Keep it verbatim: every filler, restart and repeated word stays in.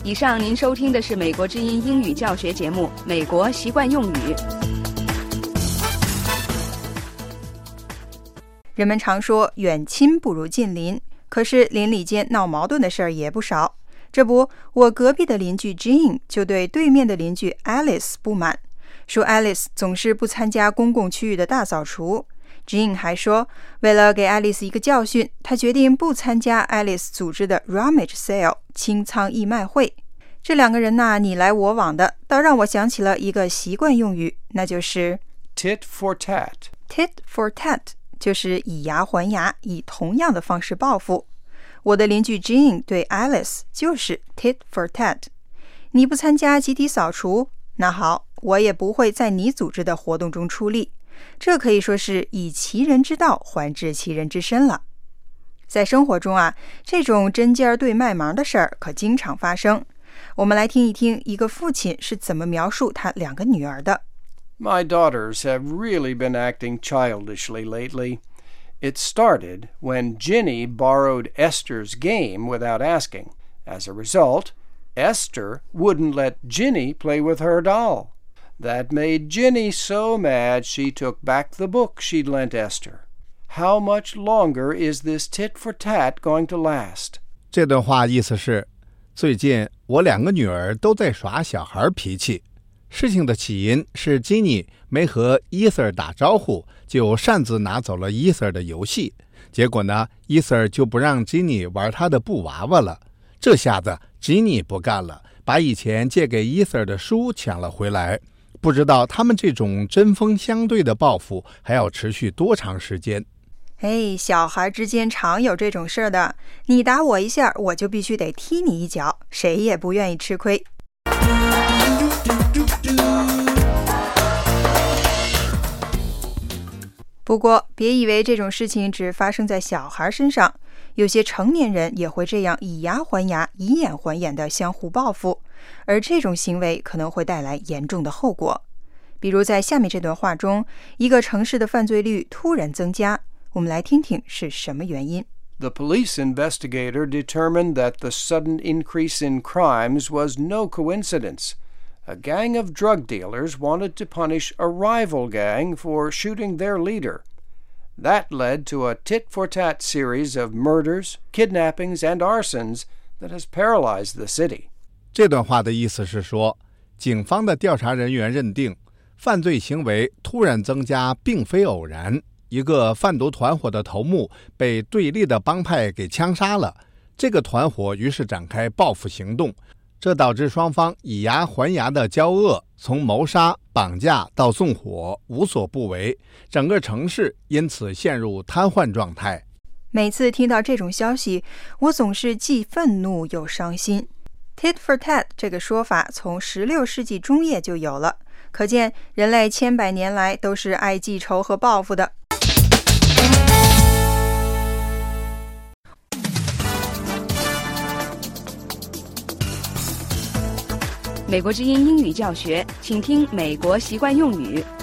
以上您收听的是美国之音英语教学节目《美国习惯用语》。 人们常说远亲不如近邻，可是邻里间闹矛盾的事儿也不少。这不，我隔壁的邻居 Jean 就对对面的邻居 Alice 不满，说 Alice 总是不参加公共区域的大扫除。Jean 还说，为了给 Alice 一个教训，他决定不参加 Alice 组织的 Rummage Sale 清仓义卖会。这两个人呐，你来我往的，倒让我想起了一个习惯用语，那就是 tit for tat. Tit for tat 就是以牙还牙，以同样的方式报复。我的邻居 Jean 对 Alice 就是 tit for tat。 你不参加集体扫除，那好，我也不会在你组织的活动中出力。这可以说是以其人之道还治其人之身了。在生活中啊，这种针尖对麦芒的事儿可经常发生。我们来听一听一个父亲是怎么描述他两个女儿的。 My daughters have really been acting childishly lately. It started when Ginny borrowed Esther's game without asking. As a result, Esther wouldn't let Ginny play with her doll.That made Ginny so mad she took back the book she'd lent Esther. How much longer is this tit for tat going to last? 这段话意思是，最近我两个女儿都在耍小孩脾气。事情的起因是 Ginny 没和 Ether 打招呼，就擅自拿走了 Ether 的游戏。结果呢 Ether 就不让 Ginny 玩他的布娃娃了。这下子 Ginny 不干了，把以前借给 Ether 的书抢了回来。不知道他们这种针锋相对的报复还要持续多长时间。 哎，小孩之间常有这种事儿的，你打我一下，我就必须得踢你一脚，谁也不愿意吃亏。不过别以为这种事情只发生在小孩身上，有些成年人也会这样以牙还牙，以眼还眼的相互报复，而这种行为可能会带来严重的后果。比如在下面这段话中，一个城市的犯罪率突然增加，我们来听听是什么原因。 The police investigator determined that the sudden increase in crimes was no coincidence. A gang of drug dealers wanted to punish a rival gang for shooting their leader. That led to a tit-for-tat series of murders, kidnappings, and arsons that has paralyzed the city. 这段话的意思是说，警方的调查人员认定，犯罪行为突然增加并非偶然。一个贩毒团伙的头目被对立的帮派给枪杀了，这个团伙于是展开报复行动，这导致双方以牙还牙的交恶，从谋杀、绑架到纵火，无所不为，整个城市因此陷入瘫痪状态。 每次听到这种消息，我总是既愤怒又伤心。Tit for tat 这个说法从十六世纪中叶就有了，可见人类千百年来都是爱记仇和报复的。 美国之音英语教学，请听美国习惯用语。